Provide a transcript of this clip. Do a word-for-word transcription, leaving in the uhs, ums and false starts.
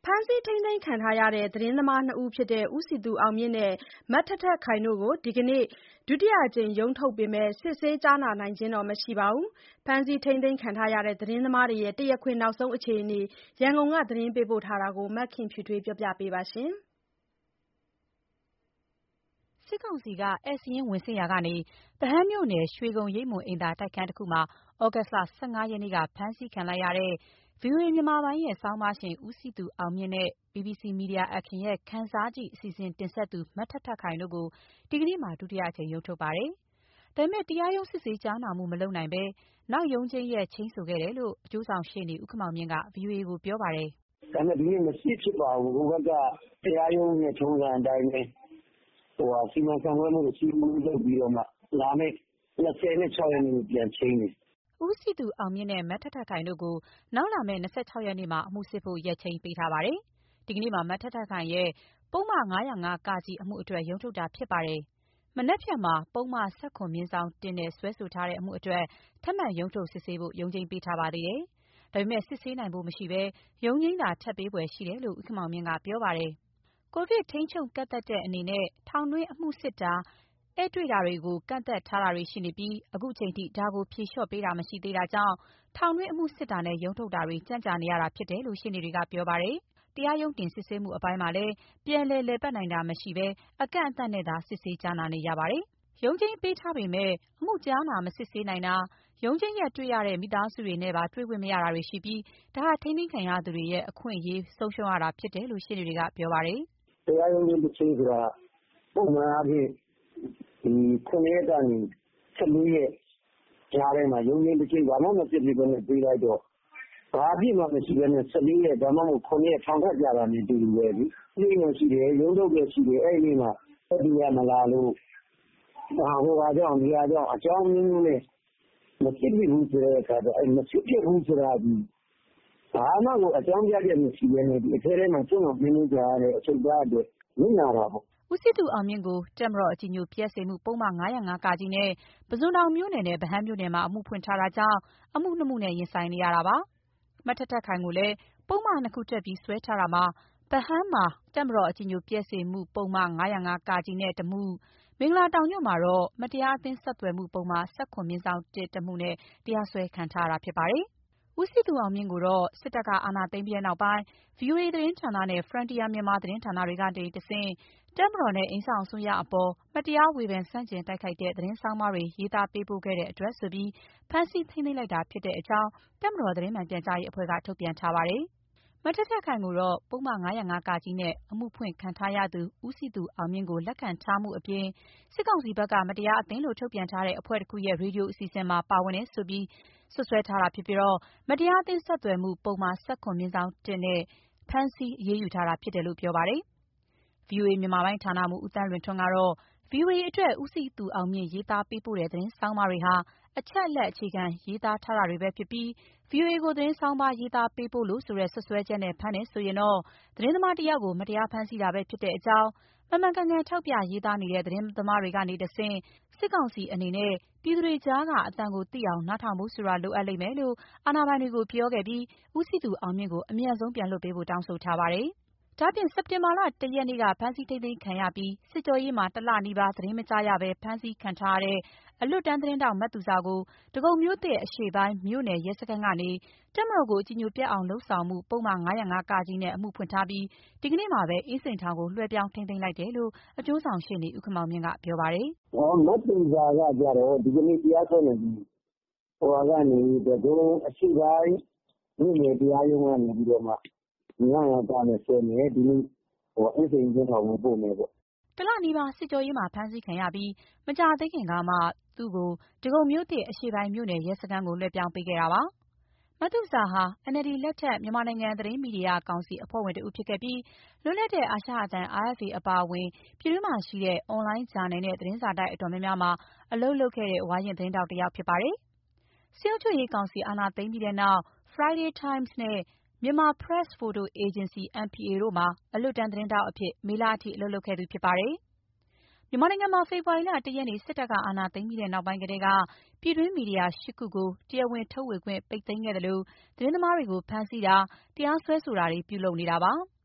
ဖမ်းဆီးထိန်းသိမ်းခံထားရတဲ့ သတင်းသမားနှစ်ဦးဖြစ်တဲ့ ဦးစည်သူအောင်မြင့်နဲ့ မထက်ထက်ခိုင်တို့ကို ဒီကနေ့ ဒုတိယအကြိမ် ရုံးထုတ်ပေမဲ့ စစ်ဆေးကြားနာနိုင်ခြင်းမရှိပါဘူး။ ဖမ်းဆီးထိန်းသိမ်းခံထားရတဲ့ သတင်းသမားတွေရဲ့ တရားခွင်နောက်ဆုံးအခြေအနေ ရန်ကုန်က သတင်းပေးပို့ထားတာကို မခင်ဖြူထွေးက ပြောပြပေးပါမယ်။စစ်ကောင်စီက ဧည့်စာရင်းဝင်စစ်ရာကနေ ဗဟန်းမြို့နယ် ရွှေဂုံရိပ်မွန်အိမ်သာတိုက်ခန်းတခုမှာ သြဂုတ်လ ၁၅ ရက်နေ့က ဖမ်းဆီးခံလိုက်ရတဲ့ ဗွီအိုအေမြန်မာပိုင်းရဲ့ ဆောင်းပါးရှင် ဦးစည်သူအောင်မြင့်နဲ့ ဘီဘီစီမီဒီယာအက်ခင်ရဲ့ ခံစားကြည့်အစီအစဉ်တင်ဆက်သူ မထက်ထက်ခိုင်တို့ကို ဒီကနေ့မှာ ဒုတိယအကြိမ် ရုံးထုတ်ပါတယ်။ ဒါပေမဲ့ တရားရုံးစစ်ဆေးကြားနာမှု မလုပ်နိုင်ဘဲ နောက်ရုံးချိန်းရက် ချိန်းဆိုခဲ့တယ်လို့ အကျိုးဆောင်ရှေ့နေ ဦးခင်မောင်မြင့်က ဗွီအိုအေကို ပြောပါတယ်။ "ဒါပေမဲ့ ဒီနေ့မရှိဖြစ်ပါဘူး။ ဟိုဘက်က တရားရုံးရဲ့ထုံးစံအတိုင်းပဲ စီမံခန့်ခွဲမှုအစည်းအဝေးလုပ်ပြီးတော့မှ လာမယ့်၂၆ ရက်နေ့ကိုပြန်ချိန်းတယ်။ " ဦးစည်သူအောင်မြင့်နဲ့ မထက်ထက်ခိုင်တို့ကို နောက်လာမယ့် ၂၆ ရက်နေ့မှာ အမှုစစ်ဖို့ ရက်ချိန်းပေးထားပါတယ်။ ဒီကနေ့မှာ မထက်ထက်ခိုင်ရဲ့ ပုဒ်မ ၅၀၅ (က) အမှုအတွက် ရုံးထုတ်တာဖြစ်ပါတယ်။ မနက်ဖြန်မှာ ပုဒ်မ ၁၇/၁ နဲ့ စွဲဆိုထားတဲ့အမှုအတွက် ထပ်မံရုံးထုတ်စစ်ဆေးဖို့ ရုံးချိန်းပေးထားပါသေးတယ်။ ဒါပေမဲ့ စစ်ဆေးနိုင်ဖို့မရှိဘဲ ရုံးချိန်းသာ ထပ်ပေးဖွယ်ရှိတယ်လို့ ဦးခင်မောင်မြင့်က ပြောပါတယ်။ ကိုဗစ်ထိန်းချုပ်ကန့်သတ်တဲ့အနေနဲ့ ထောင်တွင်းအမှုစစ်တာ၊ ဧည့်တွေ့တာတွေကို ကန့်သတ်ထားတာတွေရှိနေပြီး အခုချိန်ထိ ဒါကို ဖြေလျှော့ပေးတာမရှိသေးတာကြောင့် ထောင်တွင်းအမှုစစ်တာနဲ့ ရုံးထုတ်တာတွေ ကြန့်ကြာနေရတာဖြစ်တယ်လို့ ရှေ့နေတွေက ပြောပါတယ်။ တရားရုံးတင်စစ်ဆေးမှုအပိုင်းမှာလည်း ပြန်လည်လည်ပတ်နိုင်တာမရှိဘဲ အကန့်အသတ်နဲ့သာ စစ်ဆေးကြားနာနေရပါတယ်။ ရုံးချိန်းပေးထားပေမဲ့ အမှုကြားနာ မစစ်ဆေးနိုင်တာ၊ ရုံးချိန်းရက်တွေ့ရတဲ့ မိသားစုတွေနဲ့ပါ တွေ့ခွင့်မရတာတွေရှိပြီး ဒါဟာ ထိန်းသိမ်းခံရသူတွေရဲ့ အခွင့်အရေးဆုံးရှုံးရတာဖြစ်တယ်လို့ ရှေ့နေတွေက ပြောပါတယ်။ "တရားရုံးချိန်းတချိန်းဆိုတာ ပုံမှန်အားဖြင့် ၇ ရက်ကနေ ၁၄ ရက်ကြားထဲမှာ ရုံးချိန်းတချိန်း ဘာမှမစစ်ဖြစ်ဘဲနဲ့ပေးလိုက်တော့ ဘာအပြစ်မှမရှိဘဲနဲ့ ၁၄ ရက် ဒါမှမဟုတ် ၇ ရက် ထောင်ထပ်ကျတာနဲ့အတူတူပဲလေ။ ချိန်းတယ်ရှိတယ်၊ ရုံးထုတ်တယ်ရှိတယ်။ အဲဒီနေ့မှာ သက်သေကမလာလို့ ဟိုဟာကြောင့်ဒီဟာကြောင့် အကြောင်းအမျိုးမျိုးနဲ့ မစစ်ဖြစ်ဘူးဆိုတဲ့အခါကျတော့ မစစ်ဖြစ်ဘူးဆိုတာသည် ဘာမှကိုအကြောင်းပြချက်မရှိဘဲနဲ့ အထဲထဲမှာ ကြွံ့ကြံ့ဖန်တီးခံရတဲ့အချုပ်သားအတွက် နစ်နာတာပေါ့။ " ဦးစည်သူအောင်မြင့်ကို တပ်မတော်အကြည်ညိုပျက်စေမှု ပုဒ်မ ၅၀၅ (က) နဲ့ ပုဇွန်တောင်မြို့နယ်နဲ့ ဗဟန်းမြို့နယ်မှာ အမှုဖွင့်ထားတာကြောင့် အမှု နှစ်မှုနဲ့ ရင်ဆိုင်နေရတာပါ။ မထက်ထက်ခိုင်ကိုလည်း ပုဒ်မ နှစ်ခုတပ်ပြီး စွဲထားတာမှာ ဗဟန်းမှာ တပ်မတော်အကြည်ညိုပျက်စေမှု ပုဒ်မ ၅၀၅ (က) နဲ့ တမှု၊ မင်္ဂလာတောင်ညွန့်မှာတော့ မတရားအသင်းဆက်သွယ်မှု ပုဒ်မ ၁၇/၁ တမှုနဲ့ တရားစွဲခံထားရတာဖြစ်ပါတယ်။ ဦးစည်သူအောင်မြင့်ကိုတော့ စစ်တပ်က အာဏာသိမ်းပြီးနောက်ပိုင်း ဗွီအိုအေသတင်းဌာနနဲ့ Frontier Myanmar သတင်းဌာနတွေကတဆင့် တပ်မတော်နဲ့ အိမ်စောင့်အစိုးရအပေါ် မတရားဝေဖန်ဆန့်ကျင်တိုက်ခိုက်တဲ့ သတင်းဆောင်းပါးတွေ ရေးသားပေးပို့ခဲ့တဲ့အတွက်ဆိုပြီး ဖမ်းဆီးထိန်းသိမ်းလိုက်တာဖြစ်တဲ့အကြောင်း တပ်မတော်သတင်းမှန်ပြန်ကြားရေးအဖွဲ့က ထုတ်ပြန်ထားပါတယ်။ မထက်ထက်ခိုင်ကိုတော့ ပုဒ်မ ၅၀၅ (က) နဲ့ အမှုဖွင့်ခံထားရသူ ဦးစည်သူအောင်မြင့်ကို လက်ခံထားမှုအပြင် စစ်ကောင်စီဘက်က မတရားအသင်းလို့ ထုတ်ပြန်ထားတဲ့ အဖွဲ့တခုရဲ့ ရေဒီယိုအစီအစဉ်မှာ ပါဝင်တယ်ဆိုပြီး စွပ်စွဲထားတာဖြစ်ပြီး မတရားအသင်းဆက်သွယ်မှု ပုဒ်မ ၁၇/၁ နဲ့ ဖမ်းဆီးအရေးယူထားတာဖြစ်တယ်လို့ ပြောပါတယ်။ ဗွီအိုအေမြန်မာပိုင်းဌာနမှူး ဦးသန်းလွင်ထွန်းကတော့ ဗွီအိုအေအတွက် ဦးစည်သူအောင်မြင့် ရေးသားပေးပို့တဲ့ သတင်းဆောင်းပါးတွေဟာ အချက်အလက်အခြေခံ ရေးသားထားတာတွေပဲဖြစ်ပြီး ဗွီအိုအေကို သတင်းဆောင်းပါး ရေးသားပေးပို့လို့ဆိုတဲ့ စွပ်စွဲချက်နဲ့ ဖမ်းတယ်ဆိုရင်တော့ သတင်းသမားတယောက်ကို မတရားဖမ်းဆီးတာပဲဖြစ်တဲ့အကြောင်း၊ မှန်မှန်ကန်ကန်ထောက်ပြရေးသားနေတဲ့ သတင်းသမားတွေကနေတဆင့် စစ်ကောင်စီအနေနဲ့ ပြည်သူတွေကြားက အသံကိုသိအောင် နားထောင်ဖို့ဆိုတာ လိုအပ်လိမ့်မယ်လို့ အာဏာပိုင်တွေကို ပြောခဲ့ပြီး ဦးစည်သူအောင်မြင့်ကို အမြန်ဆုံးပြန်လွှတ်ပေးဖို့ တောင်းဆိုထားပါတယ်။ ဒါ့အပြင် စက်တင်ဘာလ ၁ ရက်နေ့က ဖမ်းဆီးထိန်းသိမ်းခံရပြီး စစ်ကြောရေးမှာ တလနီးပါး သတင်းမကြားရဘဲ ဖမ်းဆီးခံထားရတဲ့ အလွတ်တန်းသတင်းထောက် မသူဇာကို ဒဂုံမြို့သစ်အရှေ့ပိုင်းမြို့နယ်ရဲစခန်းကနေ တပ်မတော်ကို အကြည်ညိုပျက်အောင်လုပ်ဆောင်မှု ပုဒ်မ ၅၀၅ (က) နဲ့ အမှုဖွင့်ထားပြီး ဒီကနေ့မှာပဲ အင်းစိန်ထောင်ကို လွှဲပြောင်းထိန်းသိမ်းလိုက်တယ်လို့ အကျိုးဆောင်ရှေ့နေ ဦးခင်မောင်မြင့်က ပြောပါတယ်။ "မသူဇာကကျတော့ ဒီကနေ့တရားစွဲမယ်။ ဒဂုံအရှေ့ပိုင်းမြို့နယ်တရားရုံးကနေပြီးတော့မှ ၅၀၅ (က) နဲ့စွဲမယ်။ ဒီနေ့အင်းစိန်အကျဉ်းထောင်ကိုပို့မယ်ပေါ့။ " တလနီးပါး စစ်ကြောရေးမှာ ဖမ်းဆီးခံရပြီး မကြာသေးခင်ကမှ သူ့ကို ဒဂုံမြို့သစ်အရှေ့ပိုင်းမြို့နယ်ရဲစခန်းကို လွှဲပြောင်းပေးခဲ့တာပါ။ မသူဇာဟာ အန်အယ်လ်ဒီလက်ထက် မြန်မာနိုင်ငံသတင်းမီဒီယာကောင်စီ အဖွဲ့ဝင်တဦးဖြစ်ခဲ့ပြီး လွတ်လပ်တဲ့ အာရှအသံ (အာအက်ဖ်အေ) အပါအဝင် ပြည်တွင်းမှာရှိတဲ့ အွန်လိုင်းဂျာနယ်နဲ့ သတင်းစာတိုက်အတော်များများမှာ အလုပ်လုပ်ခဲ့တဲ့ ဝါရင့်သတင်းထောက်တယောက်ဖြစ်ပါတယ်။ စစ်အုပ်ချုပ်ရေးကောင်စီ အာဏာသိမ်းပြီးတဲ့နောက် Friday Times နဲ့ Myanmar Press Photo Agency အမ် ပီ အေ တို့မှာ အလွတ်တန်းသတင်းထောက်အဖြစ် မေလအထိ အလုပ်လုပ်ခဲ့သူဖြစ်ပါတယ်။မြန်မာနိုင်ငံမှာ ဖေဖော်ဝါရီလ ၁ ရက်နေ့ စစ်တပ်က အာဏာသိမ်းပြီးနောက်ပိုင်းကတည်းက ပြည်တွင်းမီဒီယာ ၈ ခုကို တရားဝင်ထုတ်ဝေခွင့် ပိတ်သိမ်းခဲ့သလို သတင်းသမားတွေကို ဖမ်းဆီးတာ၊တရားစွဲဆိုတာတွေ ပြုလုပ်နေတာပါ။